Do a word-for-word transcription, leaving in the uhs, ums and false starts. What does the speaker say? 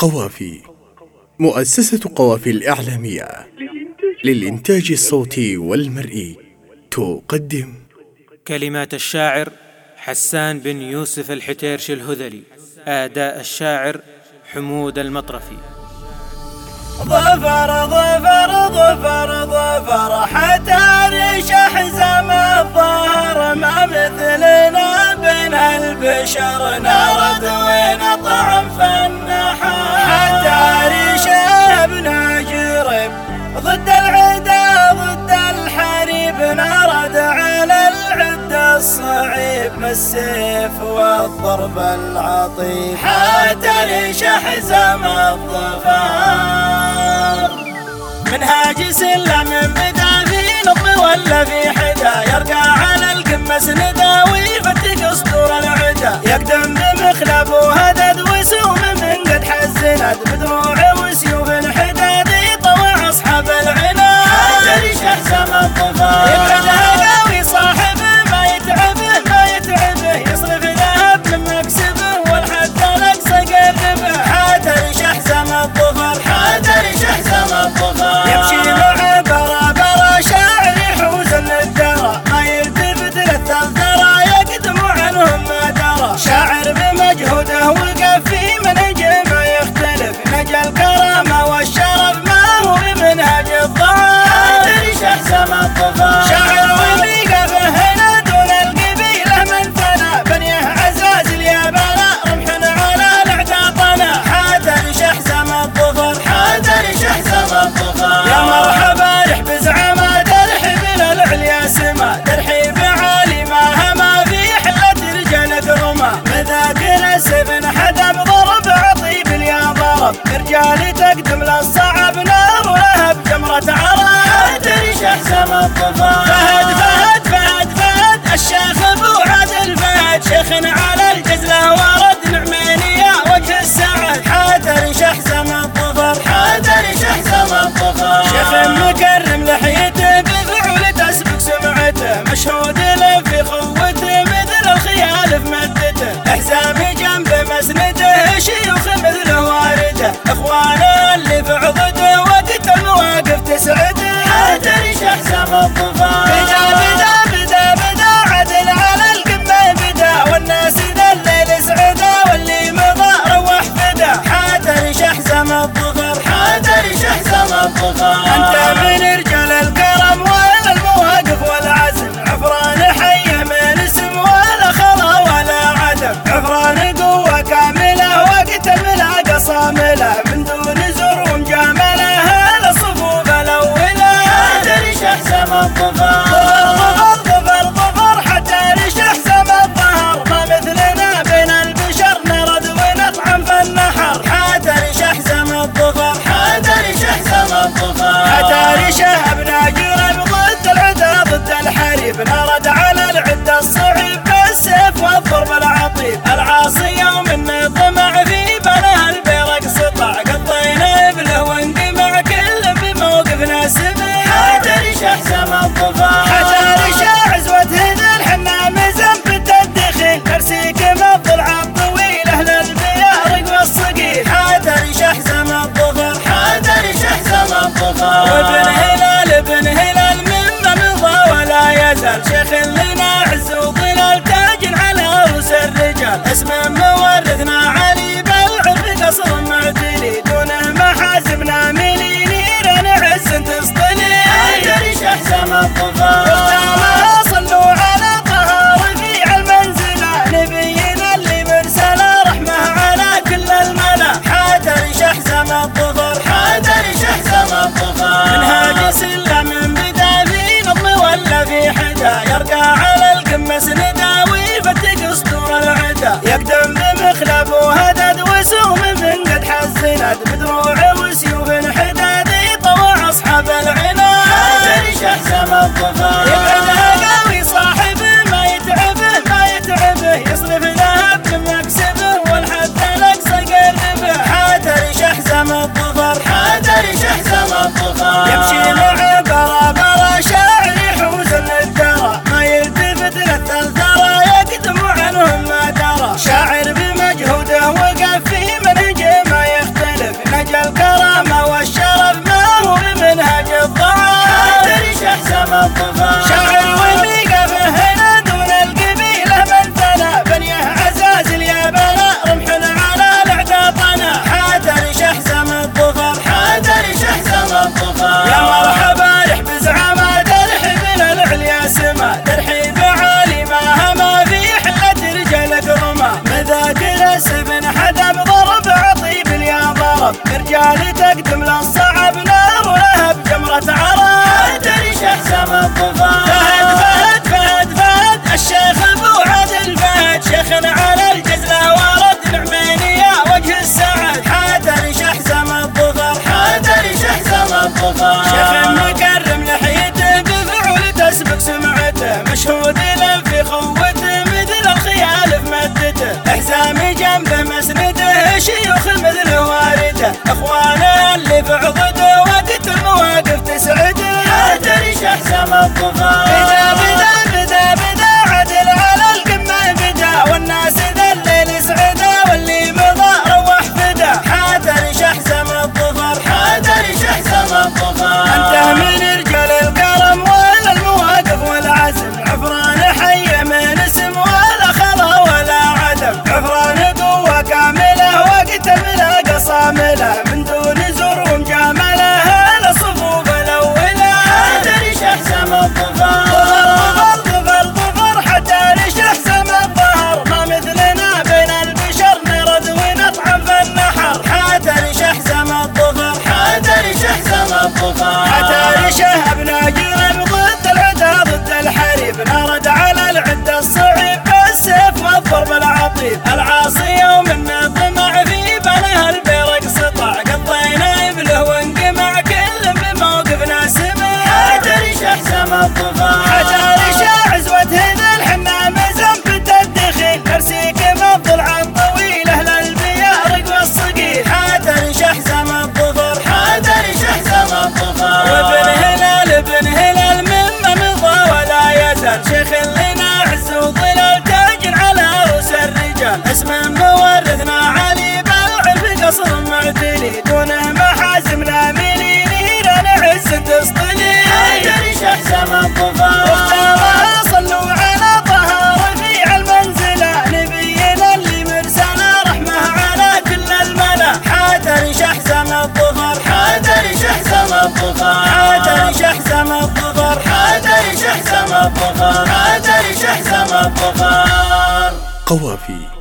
قوافي. مؤسسة قوافي الإعلامية للإنتاج الصوتي والمرئي تقدم كلمات الشاعر حسان بن يوسف الحتيرش الهذلي، أداء الشاعر حمود المطرفي. ظفر ظفر ظفر ظفر حتى ريش حزام الظهر، ما مثلنا بين البشر نرد ونطعم في النحر. حتى ريش ابن جرب ضد العدا ضد الحريب، نرد على العدا الصعيب بالسيف والضرب العطيب. حتى ريش حزام الظفر منهاج سلم بدا في نطب ولا في حدا، يرقى على القمة سندا ويفتك اسطور العدا. يقدم بمخلب وهدد وسوم من قد حزند، بدروع وسيوف الحداد يطوع اصحاب العناد. حتى ريش حزام الظفر يبعدها قوي صاحبه، ما يتعبه ما يتعبه، يصرف ذهب من مكسبه والحد الاقصى قربه. حتى ريش حزام الظفر حتى ريش حزام الظفر يمشي مع برا برا شاعر يحوز الدرى، ما يلتفت للثرثرة يقدم عنهم ما درى. شاعر بمجهوده وقف في منهج ما يختلف، نجى الكرامة والشرف ما هو بمنهج الضعف. حتى ريش حزام الظفر شاعر وبيقفه هنا دون القبيلة من فنى، بنيه عزازل يا بلا رمحنا على الاعداء طنا. حتى ريش حزام الظفر حتى ريش حزام الظفر يا مرحبا يحبز عما ترحب العليا سما، ترحيب عالي ما هما في حلة رجال كرما. مذاكر سفن حدب ضرب عطيب يا ضرب، رجال تقدم للصعب نار ولهب جمرة عرب. حتى ريش حزام الظفر فهد فهد فهد فهد الشيخ ابو عادل فهد، شيخ على الجزلة ورد نعمانية وجه السعد. حتى ريش حزام الظفر حتى ريش حزام الظفر شيخ مكرم لحيته بفعل تسبق سمعته، مشهود له في قوته مثل الخيال في مدته. احزام جنب مسنده شيوخ مثل وارده، اخوانه اللي في عضده وقت المواقف تسعده. حتى ريش حزام الظفر بدا بدا بدا بدا عدل على القمه بدا، والناس ذا الليل سعده واللي مضى روح فدا. حتى ريش حزام الظفر حتى ريش حزام الظفر انت من رجال الكرم ولا المواقف والعزم، عفران حي من اسم ولا خلا ولا عدم. عفران قوه كامله وقت الملاقى صامله، من دون زر ومجامله هذا صفوف الاوله. حتى ريش حزام الظفر ظفر ظفر حتى ريش حزام الظهر، ما مثلنا بين البشر نرد ونطعم في النحر. حتى ريش حزام الظفر حتى ريش حزام الظفر حتى ريش ابن جرب ضد العدا ضد الحريب، نرد على العدا الصعيب بالسيف والضرب العطيب. العاصي يوم انه طمع في بناه البيرق سطع، كاملة من دون زور ومجاملة الصفوف الأولى حتى لشحزم الظفر ظفر ظفر ظفر حتى لشحزم الظهر ما مثلنا بين البشر نرد ونطعم في النحر حتى لشحزم الظفر حتى لشحزم الظفر حتى لشه بناجر ضد العدا ضد الحريب نرد على العدة الصعيب بالسيف والضرب العطيب العاصي ومنا طمع في بنها البرق سطع قضينا يبله وانقمع كل بموقفنا سمع حتى لشحزم الظفر حتى لشه عزوة هذا الحنا مزم بالتدخين نرسيك من الضلع الطويلة للبيارق والصقيل حتى لشحزم الظفر حتى لشحزم الظفر وابن هلال ابن هلال ممن مضى ولا يزال شيخ لنا عز وظلال تاج على رؤوس الرجال اسم مورثنا علي بالعرف قصر معتلي دونه محازمنا مليلين نعز تسطلي حتى لشحزم الظفر واختارها صلوا على طه رفيع المنزله نبينا اللي مرسله رحمه على كل الملا حتى لشحزم الظفر حتى لشحزم الظفر حتى لشحزم الظفر حتى لشحزم الظفر حتى لشحزم الظفر قوافي